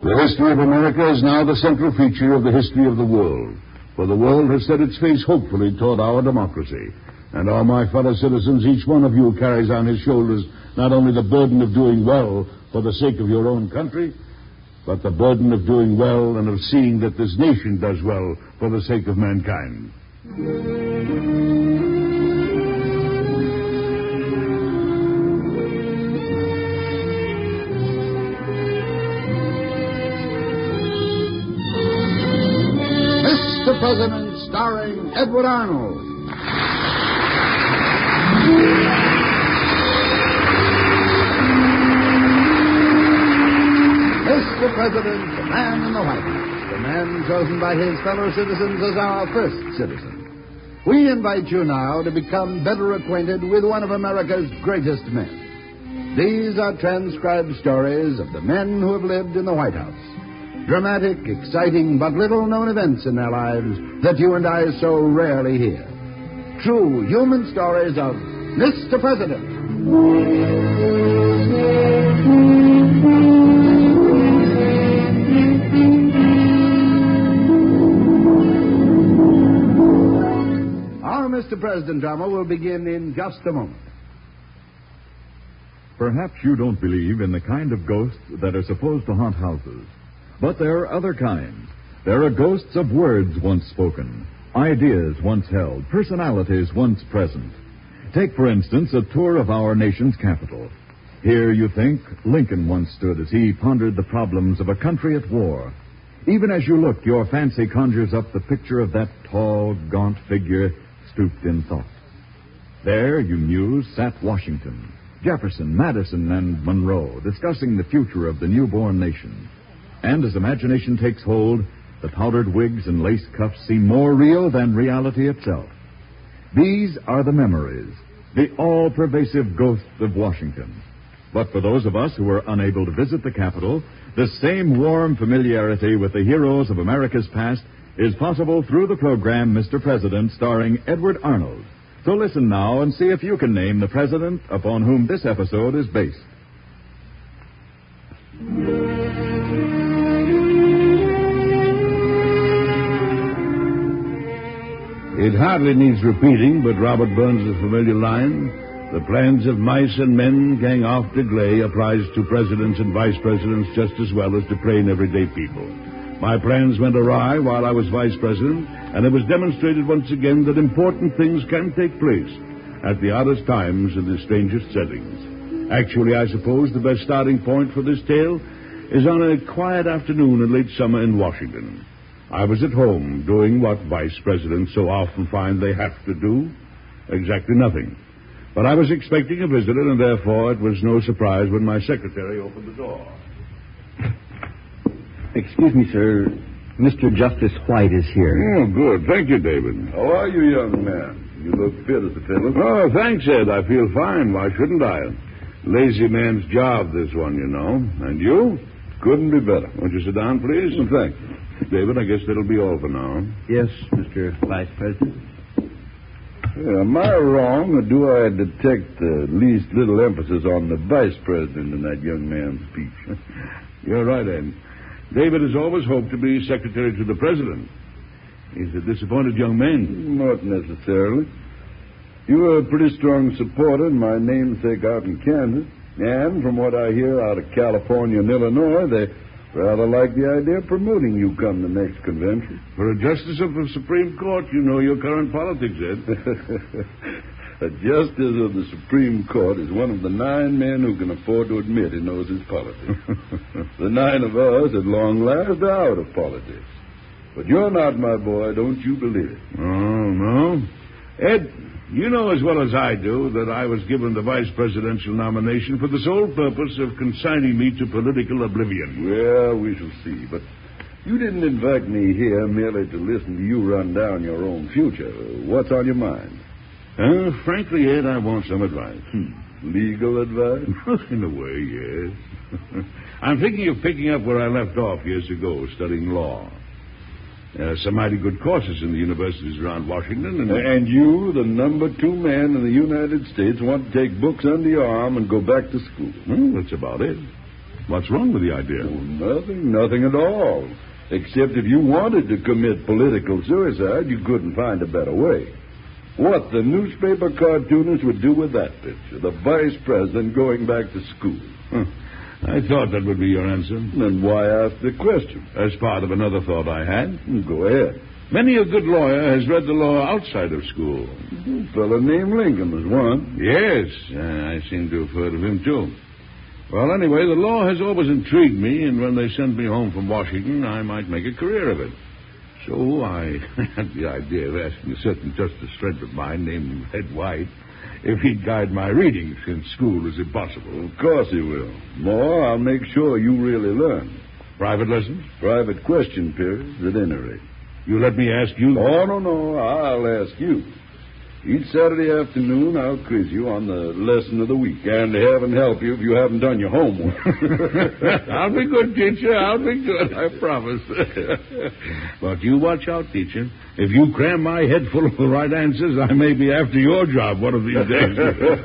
The history of America is now the central feature of the history of the world, for the world has set its face hopefully toward our democracy. And all my fellow citizens, each one of you carries on his shoulders not only the burden of doing well for the sake of your own country, but the burden of doing well and of seeing that this nation does well for the sake of mankind. Mr. President, starring Edward Arnold. Mr. President, the man in the White House, the man chosen by his fellow citizens as our first citizen. We invite you now to become better acquainted with one of America's greatest men. These are transcribed stories of the men who have lived in the White House. Dramatic, exciting, but little-known events in their lives that you and I so rarely hear. True human stories of Mr. President. Our Mr. President drama will begin in just a moment. Perhaps you don't believe in the kind of ghosts that are supposed to haunt houses. But there are other kinds. There are ghosts of words once spoken, ideas once held, personalities once present. Take, for instance, a tour of our nation's capital. Here, you think, Lincoln once stood as he pondered the problems of a country at war. Even as you look, your fancy conjures up the picture of that tall, gaunt figure stooped in thought. There, you muse, sat Washington, Jefferson, Madison, and Monroe, discussing the future of the newborn nation. And as imagination takes hold, the powdered wigs and lace cuffs seem more real than reality itself. These are the memories, the all-pervasive ghosts of Washington. But for those of us who are unable to visit the Capitol, the same warm familiarity with the heroes of America's past is possible through the program Mr. President, starring Edward Arnold. So listen now and see if you can name the president upon whom this episode is based. It hardly needs repeating, but Robert Burns' familiar line, the plans of mice and men gang off to gley, applies to presidents and vice presidents just as well as to plain everyday people. My plans went awry while I was vice president, and it was demonstrated once again that important things can take place at the oddest times in the strangest settings. Actually, I suppose the best starting point for this tale is on a quiet afternoon in late summer in Washington. I was at home doing what vice presidents so often find they have to do, exactly nothing. But I was expecting a visitor, and therefore it was no surprise when my secretary opened the door. Excuse me, sir. Mr. Justice White is here. Oh, good. Thank you, David. How are you, young man? You look fit as a fiddle. Oh, thanks, Ed. I feel fine. Why shouldn't I? Lazy man's job, this one, you know. And you? Couldn't be better. Won't you sit down, please? Well, thank you. David, I guess that'll be all for now. Yes, Mr. Vice President. Am I wrong, or do I detect the least little emphasis on the vice president in that young man's speech? You're right, Ed. David has always hoped to be secretary to the president. He's a disappointed young man. Not necessarily. You were a pretty strong supporter in my namesake out in Kansas. And from what I hear out of California and Illinois, they rather like the idea of promoting you come the next convention. For a justice of the Supreme Court, you know your current politics, Ed. A justice of the Supreme Court is one of the 9 men who can afford to admit he knows his politics. The 9 of us, at long last, are out of politics. But you're not, my boy. Don't you believe it. Oh, no. Ed, you know as well as I do that I was given the vice presidential nomination for the sole purpose of consigning me to political oblivion. Well, we shall see. But you didn't invite me here merely to listen to you run down your own future. What's on your mind? Frankly, Ed, I want some advice. Legal advice? In a way, yes. I'm thinking of picking up where I left off years ago, studying law. Some mighty good courses in the universities around Washington. And you, the number 2 man in the United States, want to take books under your arm and go back to school. That's about it. What's wrong with the idea? Oh, nothing at all. Except if you wanted to commit political suicide, you couldn't find a better way. What the newspaper cartoonists would do with that picture, the vice president going back to school. I thought that would be your answer. Then why ask the question? As part of another thought I had. Go ahead. Many a good lawyer has read the law outside of school. A fellow named Lincoln was one. Yes, I seem to have heard of him, too. Well, anyway, the law has always intrigued me, and when they sent me home from Washington, I might make a career of it. So I had the idea of asking a certain justice friend of mine named Ed White if he'd guide my reading, since school is impossible. Of course he will. More, I'll make sure you really learn. Private lessons? Private question periods, at any rate. You let me ask you? Oh, no, I'll ask you. Each Saturday afternoon, I'll quiz you on the lesson of the week. And heaven help you if you haven't done your homework. I'll be good, teacher. I'll be good, I promise. But you watch out, teacher. If you cram my head full of the right answers, I may be after your job one of these days.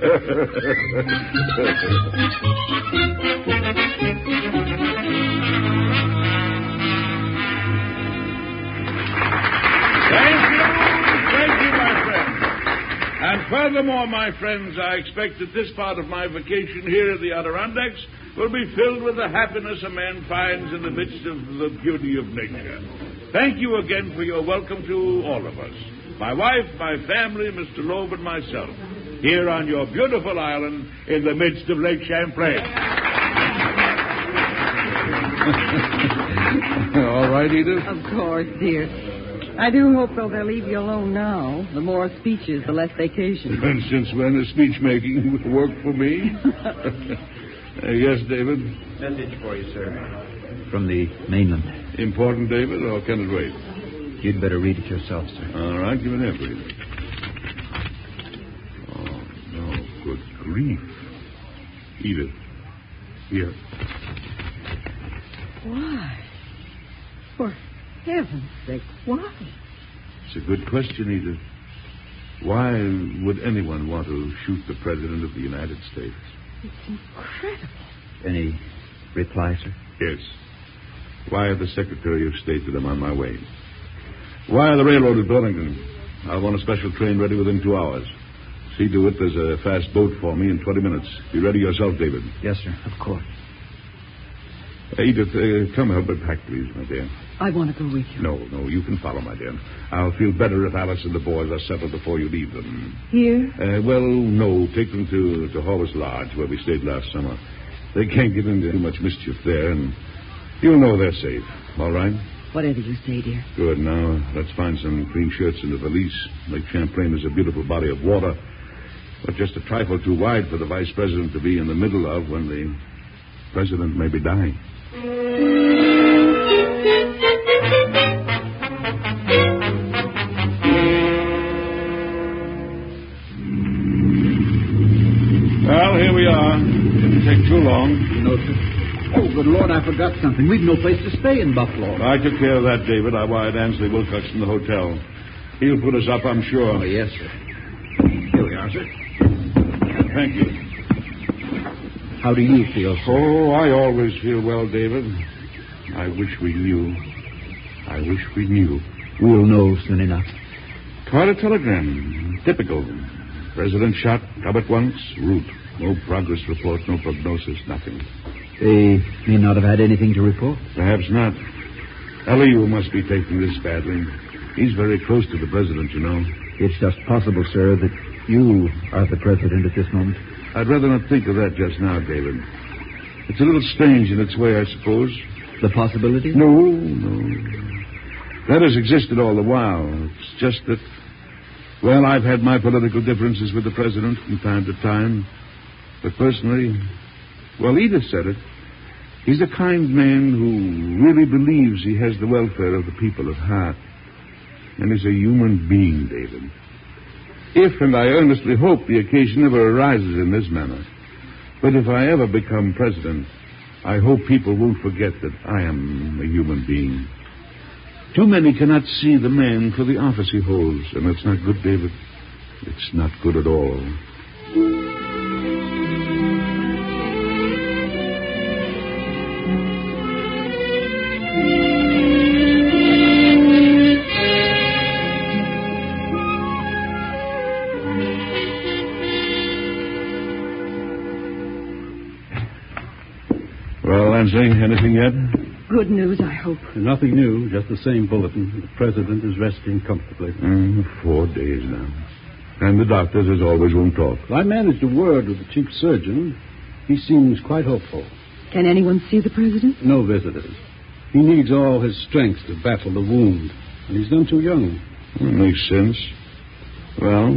Thank you, my friend. And furthermore, my friends, I expect that this part of my vacation here in the Adirondacks will be filled with the happiness a man finds in the midst of the beauty of nature. Thank you again for your welcome to all of us. My wife, my family, Mr. Loeb, and myself, here on your beautiful island in the midst of Lake Champlain. All right, Edith? Of course, dear. I do hope, though, they'll leave you alone now. The more speeches, the less vacation. And since when is speech-making work for me? Yes, David? Message for you, sir. From the mainland. Important, David, or can it wait? You'd better read it yourself, sir. All right, give it here, please. Oh, no, good grief. Edith, here. Why? For heaven's sake, why? It's a good question, Edith. Why would anyone want to shoot the President of the United States? It's incredible. Any reply, sir? Yes. Wire the Secretary of State that I'm on my way. Wire the railroad at Burlington. I'll want a special train ready within 2 hours. See to it there's a fast boat for me in 20 minutes. Be ready yourself, David. Yes, sir. Of course. Edith, come help me pack, please, my dear. I want to go with you. No, you can follow, my dear. I'll feel better if Alice and the boys are settled before you leave them. Here? Well, no. Take them to Horus Lodge, where we stayed last summer. They can't get into too much mischief there, and you'll know they're safe. All right? Whatever you say, dear. Good. Now, let's find some clean shirts in the valise. Lake Champlain is a beautiful body of water, but just a trifle too wide for the vice president to be in the middle of when the president may be dying. Well, here we are. Didn't take too long. No, sir. Oh, good Lord, I forgot something. We've no place to stay in Buffalo. I took care of that, David. I wired Ansley Wilcox from the hotel. He'll put us up, I'm sure. Oh, yes, sir. Here we are, sir. Thank you. How do you feel, sir? Oh, I always feel well, David. I wish we knew. I wish we knew. We'll know soon enough. Caught a telegram. Typical. President shot, come at once, route. No progress report, no prognosis, nothing. They may not have had anything to report. Perhaps not. Elihu must be taking this badly. He's very close to the president, you know. It's just possible, sir, that you are the president at this moment. I'd rather not think of that just now, David. It's a little strange in its way, I suppose. The possibility? No. That has existed all the while. It's just that, well, I've had my political differences with the president from time to time. But personally, well, Edith said it. He's a kind man who really believes he has the welfare of the people at heart. And he's a human being, David. If, and I earnestly hope, the occasion never arises in this manner. But if I ever become president, I hope people won't forget that I am a human being. Too many cannot see the man for the office he holds, and that's not good, David. It's not good at all. Ansley. Anything yet? Good news, I hope. Nothing new, just the same bulletin. The president is resting comfortably. 4 days now. And the doctors, as always, won't talk. I managed a word with the chief surgeon. He seems quite hopeful. Can anyone see the president? No visitors. He needs all his strength to battle the wound. And he's done too young. Makes sense. Well,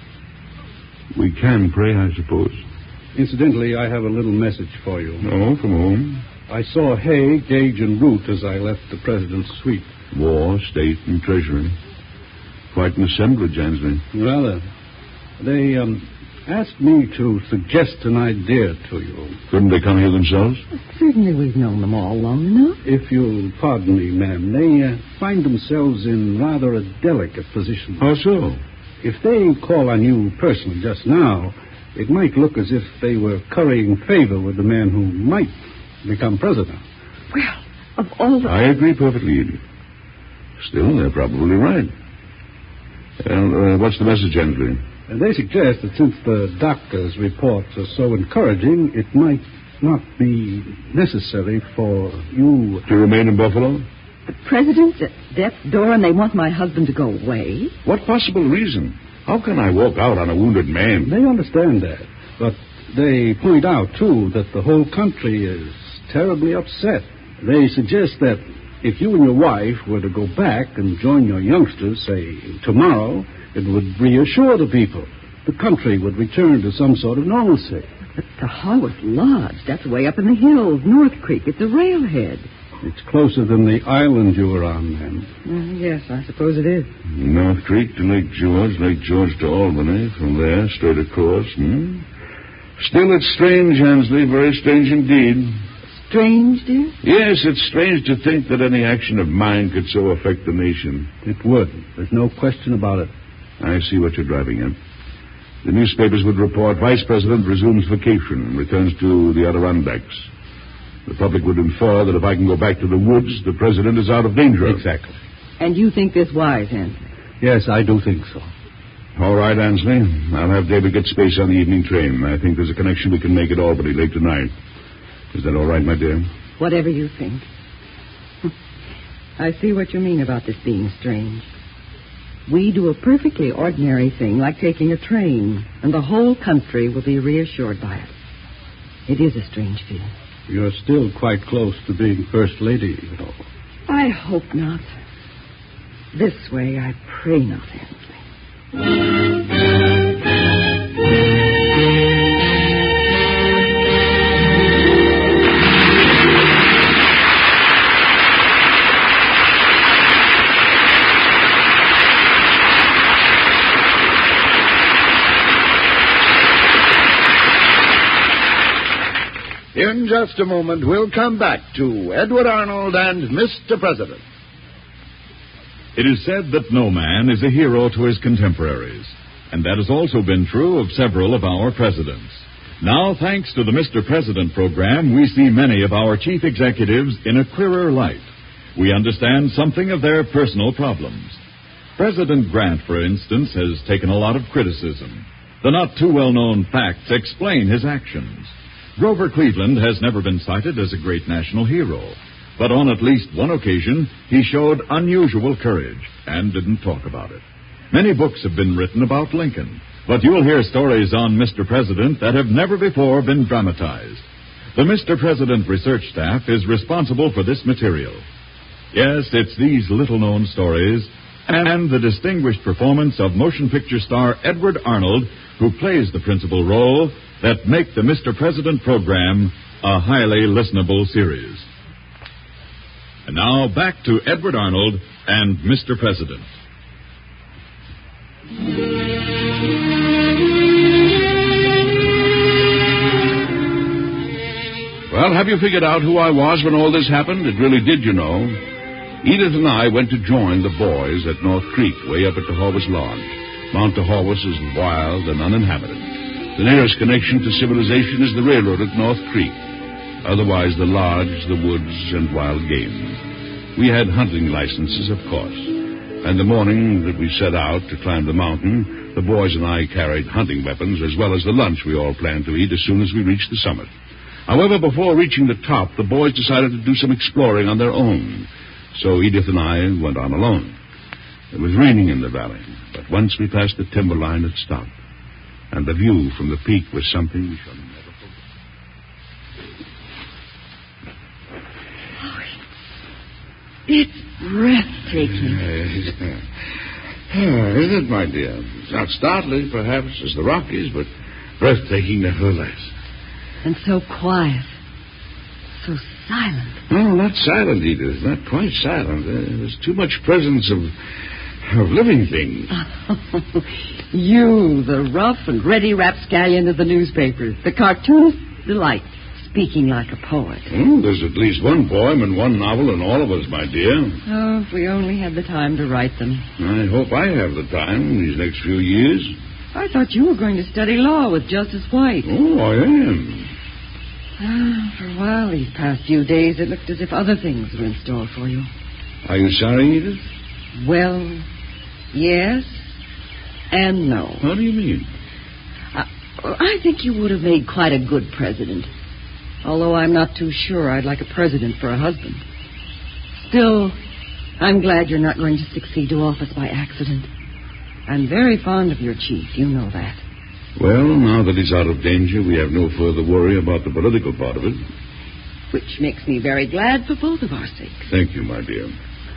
we can pray, I suppose. Incidentally, I have a little message for you. Oh, from whom? I saw Hay, Gage, and Root as I left the president's suite. War, State, and Treasury. Quite an assemblage, Ansley. Rather. They asked me to suggest an idea to you. Couldn't they come here themselves? Certainly we've known them all long enough. If you'll pardon me, ma'am, they find themselves in rather a delicate position. How so? If they call on you personally just now, it might look as if they were currying favor with the man who might become president. Well, of all the... I agree perfectly, Edie. Still, they're probably right. Well, what's the message, Ansley? And they suggest that since the doctor's reports are so encouraging, it might not be necessary for you... To remain in Buffalo? The president's at death's door and they want my husband to go away? What possible reason? How can I walk out on a wounded man? They understand that. But they point out, too, that the whole country is terribly upset. They suggest that if you and your wife were to go back and join your youngsters, say, tomorrow, it would reassure the people. The country would return to some sort of normalcy. But the Haworth Lodge, that's way up in the hills, North Creek. It's a railhead. It's closer than the island you were on, then. Yes, I suppose it is. North Creek to Lake George to Albany, from there, straight across. Still, it's strange, Ansley, very strange indeed. Strange, dear? Yes, it's strange to think that any action of mine could so affect the nation. It would. There's no question about it. I see what you're driving at. The newspapers would report Vice President resumes vacation and returns to the Adirondacks. The public would infer that if I can go back to the woods, the president is out of danger. Exactly. And you think this wise, Ansley? Yes, I do think so. All right, Ansley. I'll have David get space on the evening train. I think there's a connection we can make at Albany late tonight. Is that all right, my dear? Whatever you think. I see what you mean about this being strange. We do a perfectly ordinary thing, like taking a train, and the whole country will be reassured by it. It is a strange feeling. You're still quite close to being First Lady, you know. I hope not. This way, I pray not, Ansley. In just a moment, we'll come back to Edward Arnold and Mr. President. It is said that no man is a hero to his contemporaries, and that has also been true of several of our presidents. Now, thanks to the Mr. President program, we see many of our chief executives in a clearer light. We understand something of their personal problems. President Grant, for instance, has taken a lot of criticism. The not too well-known facts explain his actions. Grover Cleveland has never been cited as a great national hero, but on at least one occasion, he showed unusual courage and didn't talk about it. Many books have been written about Lincoln, but you'll hear stories on Mr. President that have never before been dramatized. The Mr. President research staff is responsible for this material. Yes, it's these little-known stories and the distinguished performance of motion picture star Edward Arnold, who plays the principal role, that make the Mr. President program a highly listenable series. And now back to Edward Arnold and Mr. President. Well, have you figured out who I was when all this happened? It really did, you know. Edith and I went to join the boys at North Creek, way up at the Horwis Lodge. Mount Horwis is wild and uninhabited. The nearest connection to civilization is the railroad at North Creek. Otherwise, the lodge, the woods, and wild game. We had hunting licenses, of course. And the morning that we set out to climb the mountain, the boys and I carried hunting weapons as well as the lunch we all planned to eat as soon as we reached the summit. However, before reaching the top, the boys decided to do some exploring on their own. So Edith and I went on alone. It was raining in the valley, but once we passed the timberline, it stopped. And the view from the peak was something we shall never forget. It's breathtaking. Isn't it, my dear? It's not startling, perhaps, as the Rockies, but breathtaking nevertheless. And so quiet. So silent. No, not silent, Edith. Not quite silent. There's too much presence of living things. You, the rough and ready rapscallion of the newspapers. The cartoonist delight. Speaking like a poet. There's at least one poem and one novel in all of us, my dear. Oh, if we only had the time to write them. I hope I have the time these next few years. I thought you were going to study law with Justice White. Oh, I am. For a while these past few days, it looked as if other things were in store for you. Are you sorry, Edith? Well, yes and no. What do you mean? I think you would have made quite a good president. Although I'm not too sure I'd like a president for a husband. Still, I'm glad you're not going to succeed to office by accident. I'm very fond of your chief, you know that. Well, now that he's out of danger, we have no further worry about the political part of it. Which makes me very glad for both of our sakes. Thank you, my dear.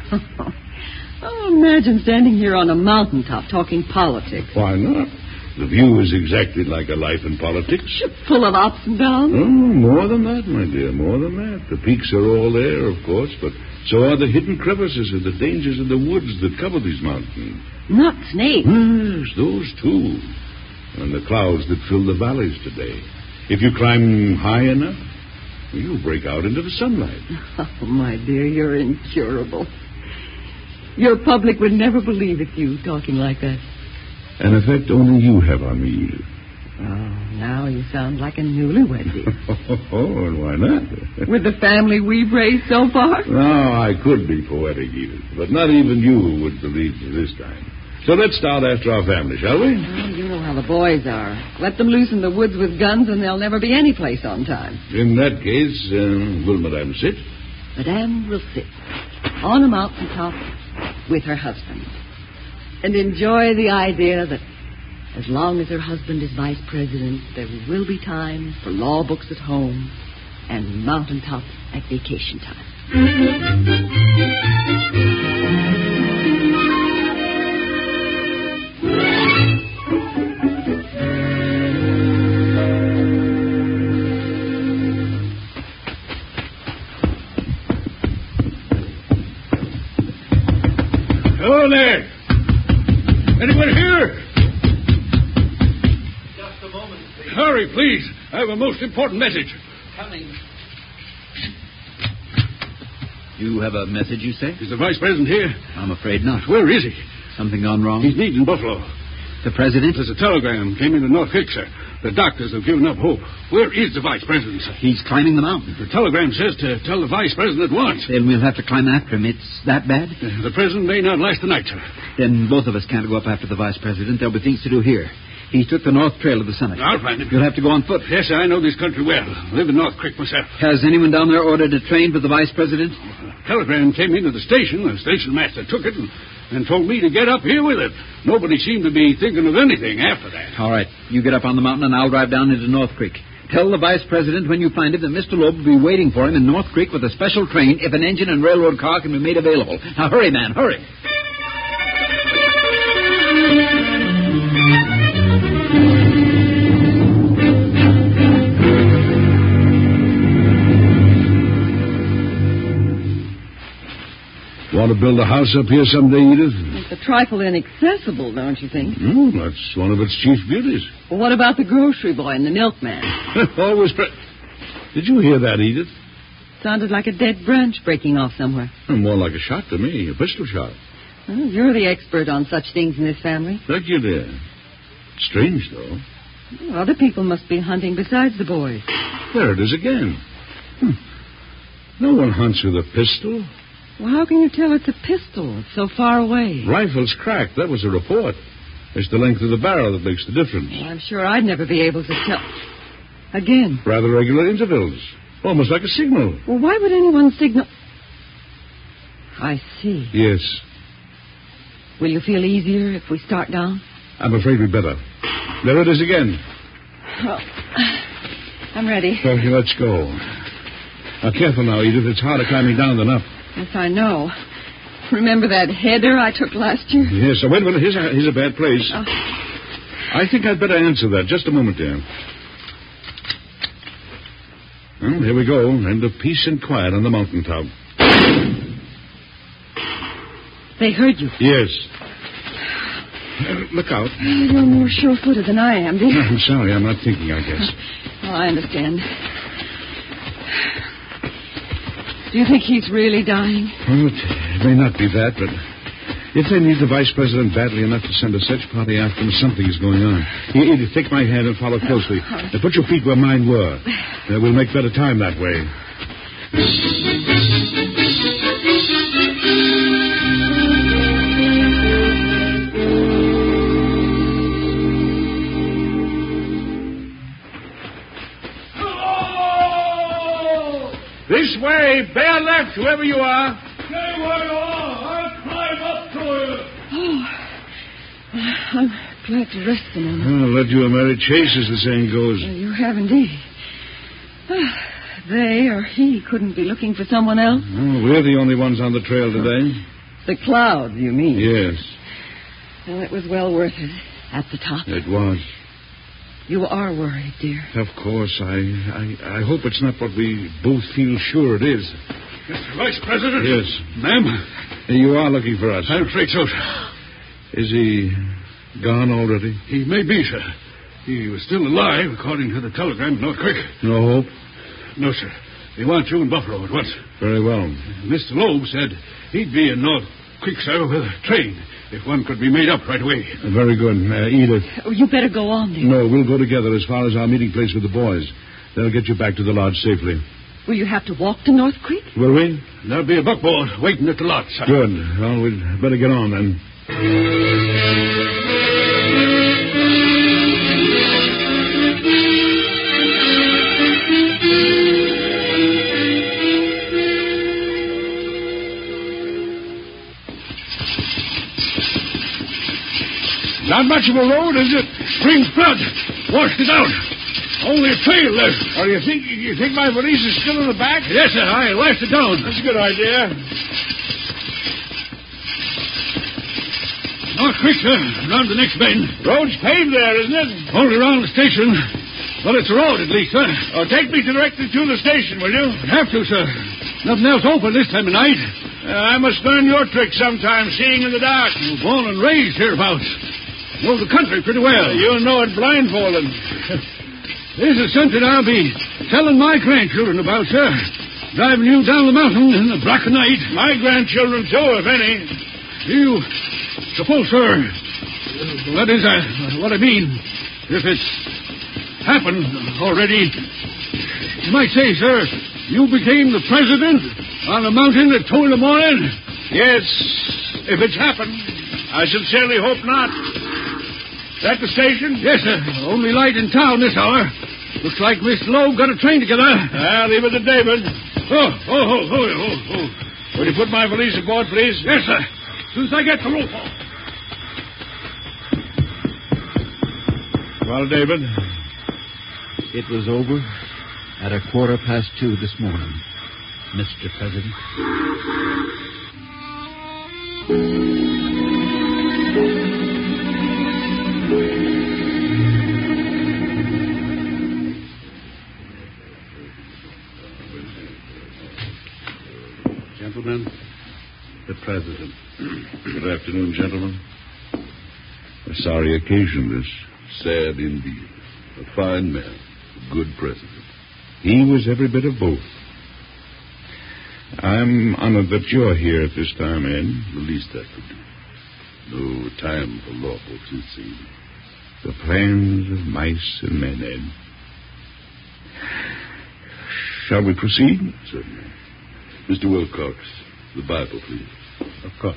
Oh, imagine standing here on a mountaintop talking politics. Why not? The view is exactly like a life in politics. Full of ups and downs? Oh, more than that, my dear, more than that. The peaks are all there, of course, but so are the hidden crevices and the dangers in the woods that cover these mountains. Not snakes. Yes, those too. And the clouds that fill the valleys today. If you climb high enough, you'll break out into the sunlight. Oh, my dear, you're incurable. Your public would never believe it's you talking like that. An effect only you have on me, Edith. Oh, now you sound like a newlywed, dear. Oh, and why not? With the family we've raised so far? No, I could be poetic, Edith, but not even you would believe me this time. So let's start after our family, shall we? Oh, you know how the boys are. Let them loose in the woods with guns and there'll never be any place on time. In that case, will Madame sit? Madame will sit on a mountaintop with her husband and enjoy the idea that as long as her husband is vice president, there will be time for law books at home and mountaintops at vacation time. Hello there. Anyone here? Just a moment, please. Hurry, please. I have a most important message. Coming. You have a message, you say? Is the vice president here? I'm afraid not. Where is he? Something gone wrong? He's needed in Buffalo. The president? There's a telegram came into North Creek, sir. The doctors have given up hope. Where is the vice president, sir? He's climbing the mountain. The telegram says to tell the vice president at once. Then we'll have to climb after him. It's that bad? The president may not last the night, sir. Then both of us can't go up after the vice president. There'll be things to do here. He took the north trail of the summit. I'll find him. You'll have to go on foot. Yes, sir, I know this country well. I live in North Creek myself. Has anyone down there ordered a train for the vice president? A telegram came into the station. The station master took it and told me to get up here with it. Nobody seemed to be thinking of anything after that. All right. You get up on the mountain and I'll drive down into North Creek. Tell the vice president when you find him that Mr. Loeb will be waiting for him in North Creek with a special train if an engine and railroad car can be made available. Now, hurry, man, hurry. Want to build a house up here someday, Edith? It's a trifle inaccessible, don't you think? That's one of its chief beauties. Well, what about the grocery boy and the milkman? Always. Did you hear that, Edith? Sounded like a dead branch breaking off somewhere. More like a shot to me, a pistol shot. Well, you're the expert on such things in this family. Thank you, dear. Strange, though. Well, other people must be hunting besides the boys. There it is again. No one hunts with a pistol. Well, how can you tell it's a pistol? It's so far away. Rifle's cracked. That was a report. It's the length of the barrel that makes the difference. Well, I'm sure I'd never be able to tell. Again? Rather regular intervals. Almost like a signal. Well, why would anyone signal... I see. Yes. Will you feel easier if we start down? I'm afraid we'd better. There it is again. Oh, I'm ready. Okay, let's go. Now, careful now, Edith. It's harder climbing down than up. Yes, I know. Remember that header I took last year? Yes, so wait a minute. Here's a bad place. Oh. I think I'd better answer that. Just a moment, dear. Well, here we go. And of peace and quiet on the mountaintop. They heard you. Yes. Look out. You're more sure-footed than I am, dear. I'm sorry. I'm not thinking, I guess. Oh, I understand. Do you think he's really dying? Well, it may not be that, but if they need the vice president badly enough to send a search party after him, something is going on. Edith, take my hand and follow closely. Now, put your feet where mine were. We'll make better time that way. This way, bear left, whoever you are. Stay where you are. I'll climb up to you. Oh, I'm glad to rest a moment. Well, let you a merry chase, as the saying goes. You have indeed. They or he couldn't be looking for someone else. Well, we're the only ones on the trail today. The clouds, you mean? Yes. Well, it was well worth it at the top. It was. You are worried, dear. Of course. I hope it's not what we both feel sure it is. Mr. Vice President? Yes. Ma'am? You are looking for us. I'm afraid so, Is he gone already? He may be, sir. He was still alive, according to the telegram in North Creek. No hope? No, sir. They want you in Buffalo at once. Very well. Mr. Loeb said he'd be in North Creek, sir, with a train, if one could be made up right away. Very good. Edith. Oh, you better go on, dear. No, we'll go together as far as our meeting place with the boys. They'll get you back to the lodge safely. Will you have to walk to North Creek? Will we? There'll be a buckboard waiting at the lodge, sir. Good. Well, we'd better get on then. Not much of a road, is it? Spring flood washed it out. Only a trail left. Oh, you think my valise is still in the back? Yes, sir. I lashed it down. That's a good idea. North Creek, sir. Round the next bend. Road's paved there, isn't it? Only around the station. Well, it's a road at least, sir. Oh, take me directly to the station, will you? Have to, sir. Nothing else open this time of night. I must learn your trick sometime, seeing in the dark. You're born and raised hereabouts. Know the country pretty well. You'll know it blindfolded. This is something I'll be telling my grandchildren about, sir. Driving you down the mountain in the black of night. My grandchildren, too, if any. You suppose, sir, that is what I mean. If it's happened already, you might say, sir, you became the president on the mountain at 2 in the morning? Yes, if it's happened. I sincerely hope not. That the station? Yes, sir. Only light in town this hour. Looks like Mr. Loeb got a train together. I'll leave it to David. Oh. Will you put my valise aboard, please? Yes, sir. As soon as I get the rope off. Well, David? It was over at 2:15 this morning, Mr. President. Gentlemen, the President. Good afternoon, gentlemen. A sorry occasion, this. Sad indeed. A fine man. A good president. He was every bit of both. I'm honored that you're here at this time, Ed. The least I could do. No time for law books, it seems. The plans of mice and men, Ed. Shall we proceed? Certainly. Mr. Wilcox, the Bible, please. Of course.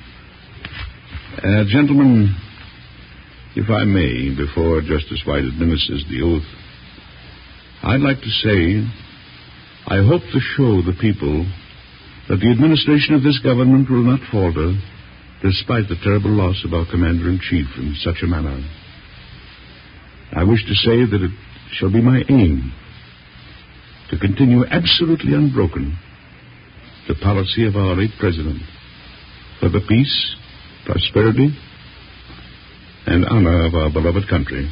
Gentlemen, if I may, before Justice White administers the oath, I'd like to say, I hope to show the people that the administration of this government will not falter despite the terrible loss of our commander-in-chief in such a manner. I wish to say that it shall be my aim to continue absolutely unbroken the policy of our late president for the peace, prosperity, and honor of our beloved country.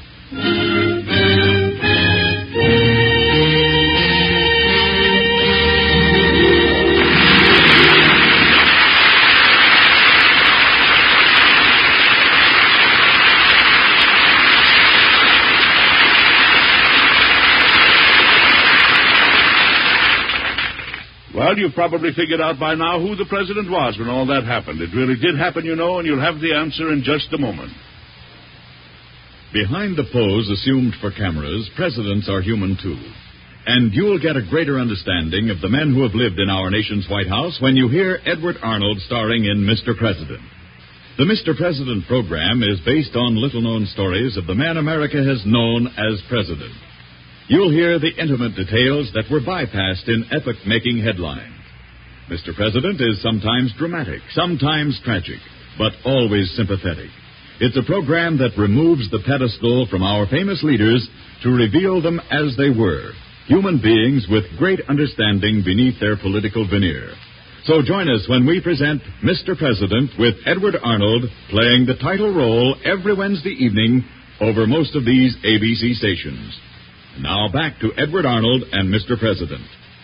Well, you've probably figured out by now who the president was when all that happened. It really did happen, you know, and you'll have the answer in just a moment. Behind the pose assumed for cameras, presidents are human too. And you'll get a greater understanding of the men who have lived in our nation's White House when you hear Edward Arnold starring in Mr. President. The Mr. President program is based on little-known stories of the man America has known as president. You'll hear the intimate details that were bypassed in epoch-making headlines. Mr. President is sometimes dramatic, sometimes tragic, but always sympathetic. It's a program that removes the pedestal from our famous leaders to reveal them as they were, human beings with great understanding beneath their political veneer. So join us when we present Mr. President with Edward Arnold playing the title role every Wednesday evening over most of these ABC stations. Now back to Edward Arnold and Mr. President.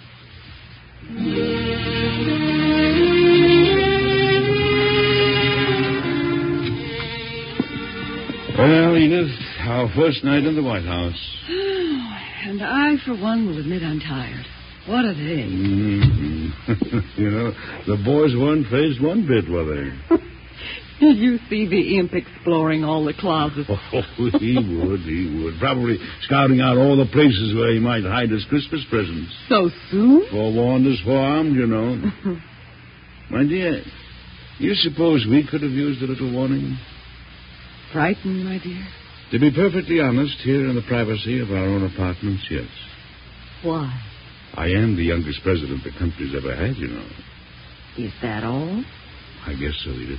Well, Edith, our first night in the White House. And I, for one, will admit I'm tired. What a day. Mm-hmm. You know, the boys weren't phased one bit, were they? Did you see the imp exploring all the closets? Oh, he would. Probably scouting out all the places where he might hide his Christmas presents. So soon? Forewarned is forearmed, you know. My dear, you suppose we could have used a little warning? Frightened, my dear? To be perfectly honest, here in the privacy of our own apartments, yes. Why? I am the youngest president the country's ever had, you know. Is that all? I guess so, Edith.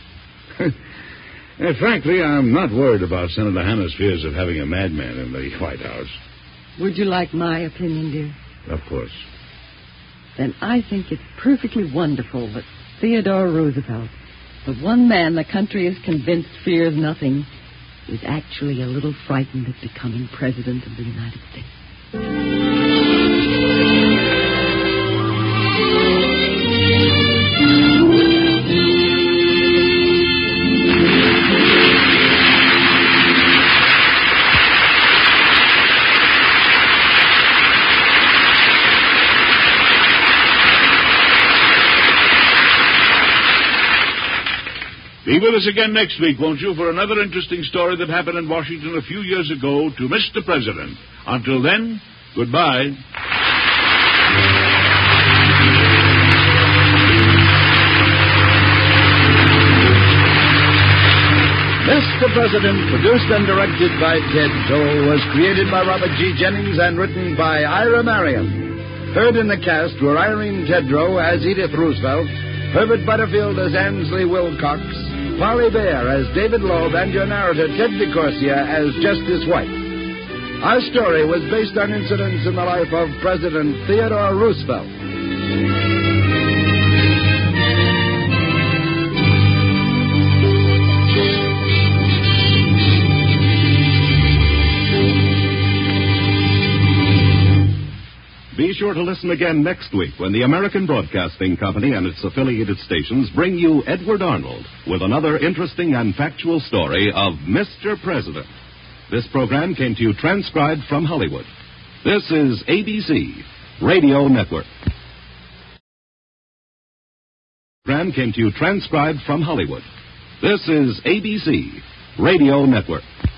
Frankly, I'm not worried about Senator Hanna's fears of having a madman in the White House. Would you like my opinion, dear? Of course. Then I think it's perfectly wonderful that Theodore Roosevelt, the one man the country is convinced fears nothing, is actually a little frightened at becoming president of the United States. Be with us again next week, won't you, for another interesting story that happened in Washington a few years ago to Mr. President. Until then, goodbye. Mr. President, produced and directed by Ted Toll, was created by Robert G. Jennings and written by Ira Marion. Heard in the cast were Irene Tedrow as Edith Roosevelt, Herbert Butterfield as Ansley Wilcox, Polly Bear as David Loeb, and your narrator, Ted DeCorsia, as Justice White. Our story was based on incidents in the life of President Theodore Roosevelt. Be sure to listen again next week when the American Broadcasting Company and its affiliated stations bring you Edward Arnold with another interesting and factual story of Mr. President. This program came to you transcribed from Hollywood. This is ABC Radio Network. Program came to you transcribed from Hollywood. This is ABC Radio Network.